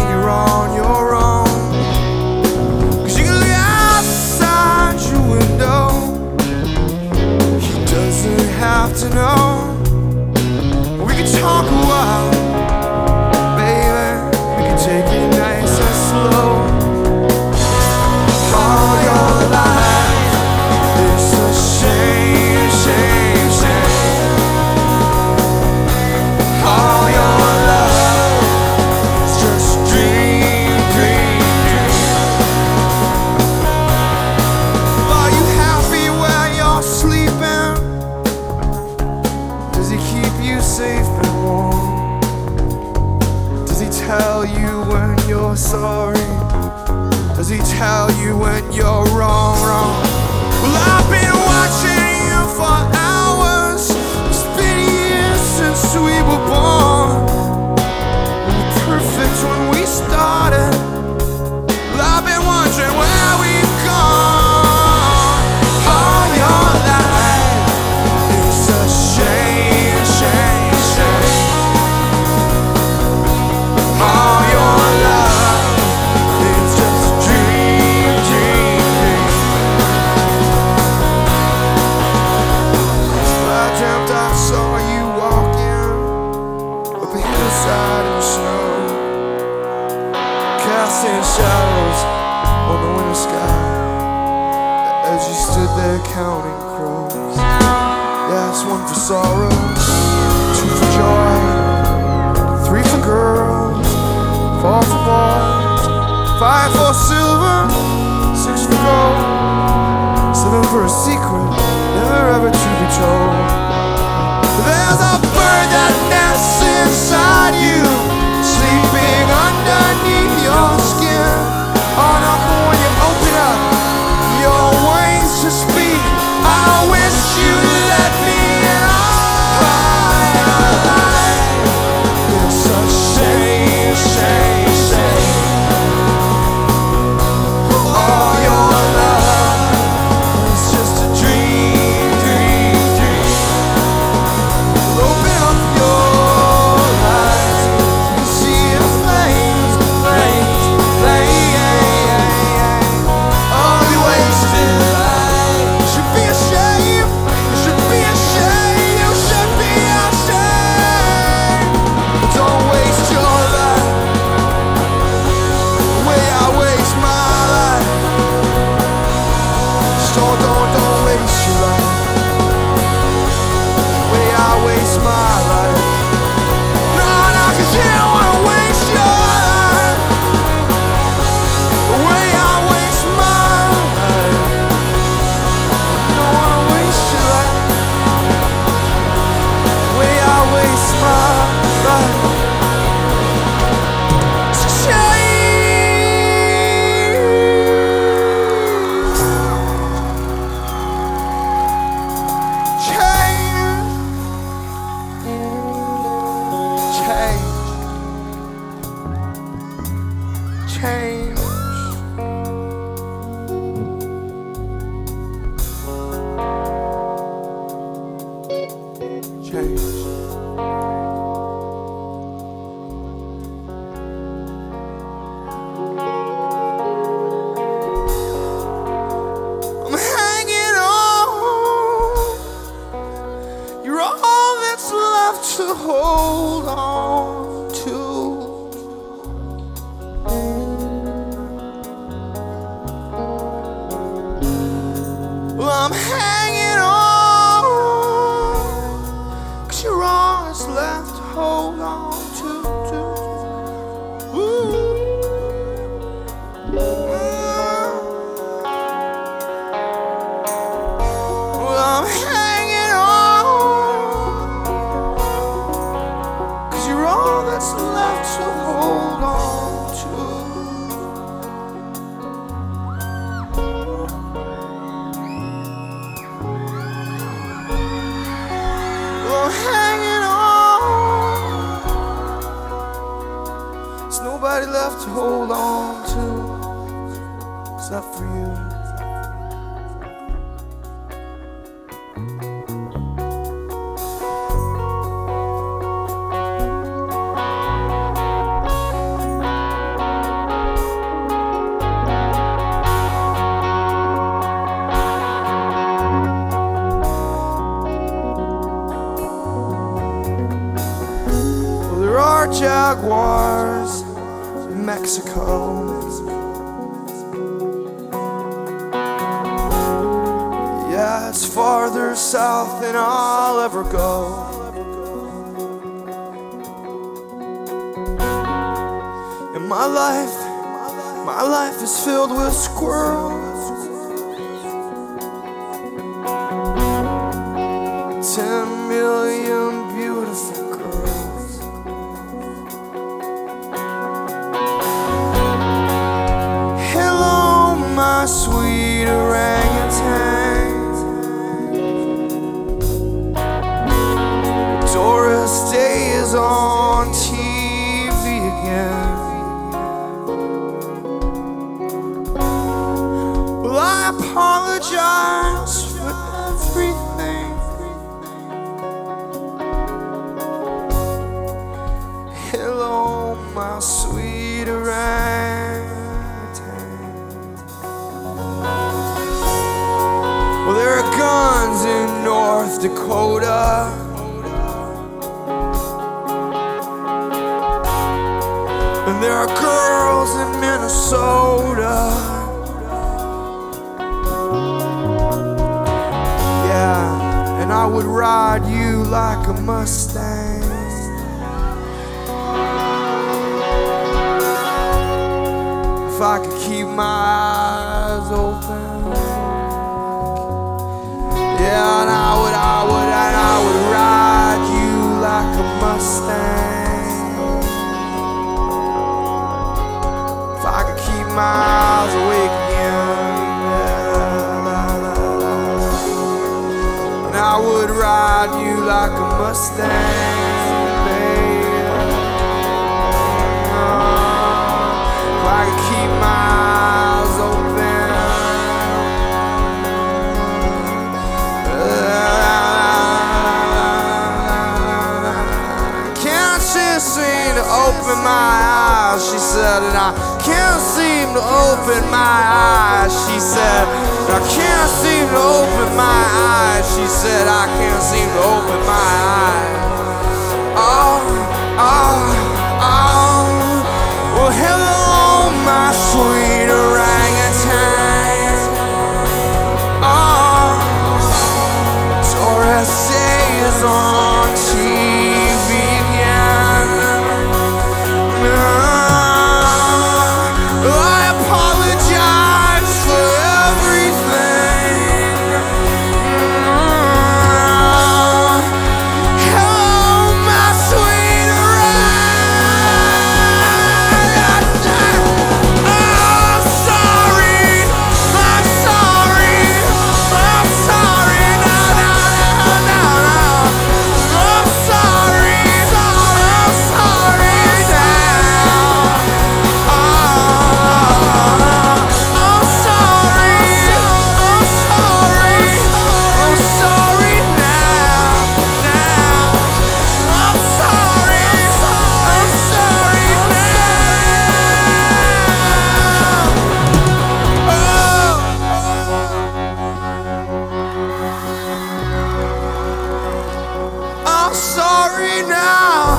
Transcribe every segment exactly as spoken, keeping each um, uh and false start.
you're on your own. Cause you can look outside your window. He doesn't have to know. We can talk a while, baby. We can take it nice and slow. All your life is a shame, shame, shame. All your love is just dream, dream, dream. Are you happy where you're sleeping? Does he keep you safe and warm? Does he tell you when you're sorry? Does he tell you when you're wrong, wrong? Well, I've been watching you for hours. It's been years since we were born. We were perfect when we started. Well, I've been wondering where we've gone. All your life is a shame, shame, shame. All your love is just dream, dream, dream. I dreamt I saw you walking up a hillside in the snow, casting shadows on the winter sky as you stood there counting crows. That's one for sorrow, two for joy, three for girls, four for boys, five for silver, six for gold, seven for a secret never ever to be told. There's a bird that nests inside you, sleeping underneath your skin. Oh no, when you open up your wings to speak, I wish you'd let me in. It's a shame, shame, shame. All your love is just a dream, dream, dream. Open up your eyes, you see the flames, flames, flames. All you wasted life. You should be ashamed, you should be ashamed, you should be ashamed. But don't waste your life the way I waste my life. Just don't, don't, don't waste your life the way I waste my life. No, no, 'cause you don't wanna waste your life the way I waste my life. You don't wanna waste your life the way I waste my life. It's a shame. Change, change, change. I'm hanging on. You're all that's left to hold on to. Well, I'm hanging on, 'cause you're all that's left to hold on to, to. Ooh. Well, I'm hanging on, 'cause you're all that's left to hold on to. I'm hanging on. There's nobody left to hold on to except for you. jaguars in Mexico. Yeah, it's farther south than I'll ever go. And my life, my life is filled with squirrels. Ten million beautiful girls. Hello, my sweet orangutan. Doris Day is on T V again. Well, I apologize for everything. Hello, my sweet orangutan. Well, there are guns in North Dakota. And there are girls in Minnesota. Yeah, and I would ride you like a Mustang. If I could keep my eyes open. Yeah, and I would, I would, and I would ride you like a Mustang. My eyes awake again, yeah, la, la, la. And I would ride you like a Mustang, baby. Oh, if I could keep my eyes open. Can't she seem to open my eyes, she said, and I can't seem to open my eyes, she said. I can't seem to open my eyes, she said. I can't seem to open my eyes. Oh, oh, oh. Well, hello, my sweet orangutan. Oh, Doris Day is on T V again. No. Sorry now.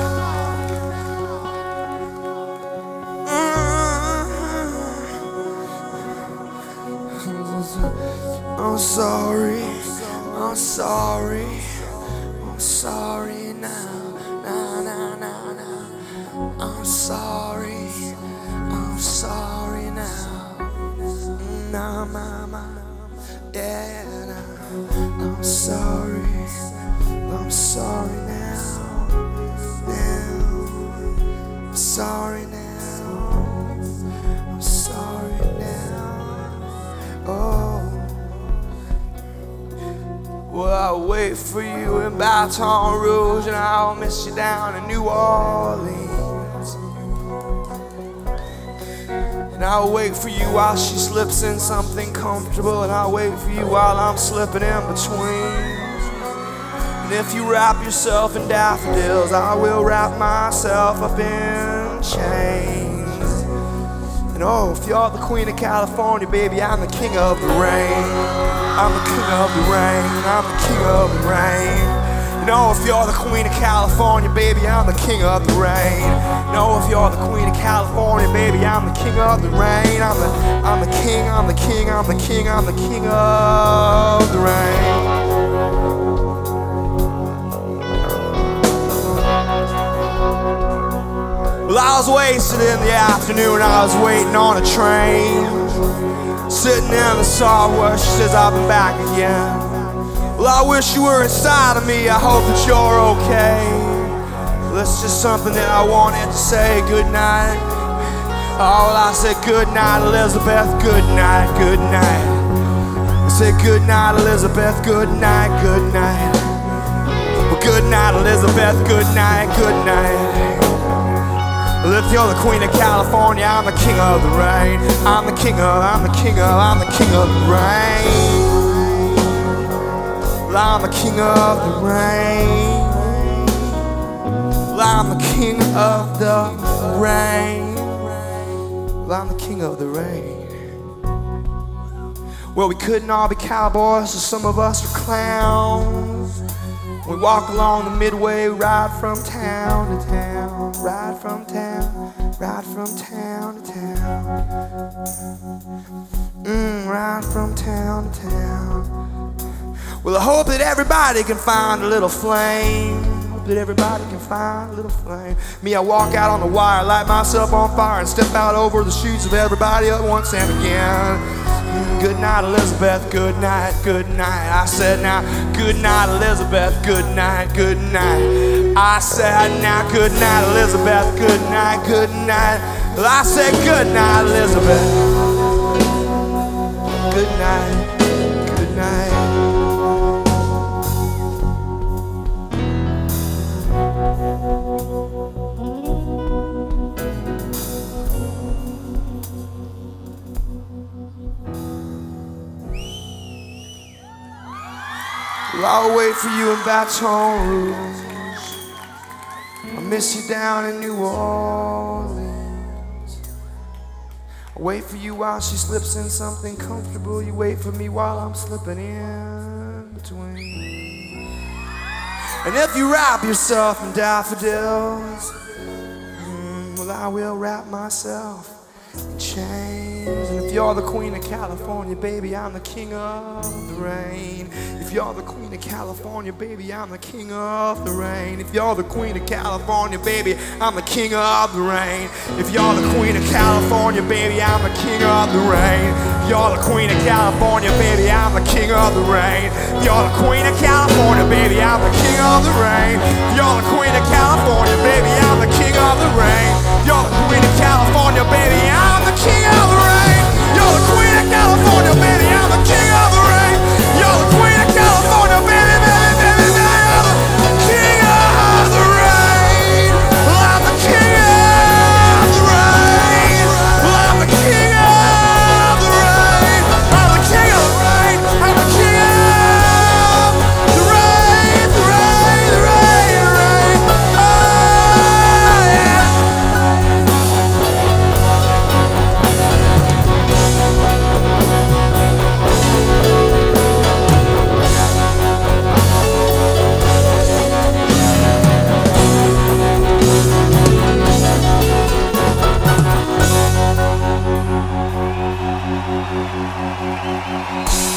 I'm sorry. I'm sorry. I'm sorry now. Nah, nah, nah, nah. I'm sorry. I'm sorry now. Nah, mama. Yeah, nah. I'm sorry. I'm sorry now, now, I'm sorry now, I'm sorry now, oh. Well, I'll wait for you in Baton Rouge, and I'll miss you down in New Orleans. And I'll wait for you while she slips in something comfortable, and I'll wait for you while I'm slipping in between. And if you wrap yourself in daffodils, I will wrap myself up in chains. And oh, if you're the queen of California, baby, I'm the king of the rain. I'm the king of the rain. I'm the king of the rain. You know, if you're the queen of California, baby, I'm the king of the rain. You know, if you're the queen of California, baby, I'm the king of the rain. I'm the, I'm the king, I'm the king, I'm the king, I'm the king of the rain. Well, I was wasted in the afternoon, I was waiting on a train, sitting in the sidewalk, she says I've been back again. Well, I wish you were inside of me, I hope that you're okay. Well, that's just something that I wanted to say goodnight. Oh, well, I said goodnight, Elizabeth, good night, good night. I said goodnight, Elizabeth, good night, good night. Well, good night, Elizabeth, good night, good night. Well, if you're the queen of California, I'm the king of the rain. I'm the king of, I'm the king of, I'm the king of the rain. Well, I'm the king of the rain. Well, I'm the king of the rain. Well, I'm the king of the rain. Well, we couldn't all be cowboys, so some of us are clowns. We walk along the midway, ride from town to town, ride from town, ride from town to town, mm, ride from town to town. Well, I hope that everybody can find a little flame. Hope that everybody can find a little flame. Me, I walk out on the wire, light myself on fire, and step out over the shoes of everybody at once and again. Good night, Elizabeth, good night, good night. I said now, good night, Elizabeth, good night, good night. I said now, good night, Elizabeth, good night, good night. Well, I said good night, Elizabeth. Good night, good night. Well, I'll wait for you in Baton Rouge. I'll miss you down in New Orleans. I'll wait for you while she slips in something comfortable. You wait for me while I'm slipping in between. And if you wrap yourself in daffodils, mm, well, I will wrap myself in chains. And if you're the queen of California, baby, I'm the king of the rain. If you're the queen of California, baby, I'm the king of the rain. If you're the queen of California, baby, I'm the king of the rain. If you're the queen of California, baby, I'm the king of the rain. If you're the queen of California, baby, I'm the king of the rain. If you're the queen of California, baby, I'm the king of the rain. If you're the queen of California, baby, I'm the king of the rain. If you're the queen of California, baby, I'm the king of the rain. You're the queen of California, baby, I'm the king of the rain. You're the queen of California, baby, baby, baby, baby, I'm the king of the rain. Well, I'm the king of the rain. Well, I'm the king of the rain. I'm the king of the rain. I'm the king of the rain, the rain, the rain, the rain. Oh, yeah. We'll be right back.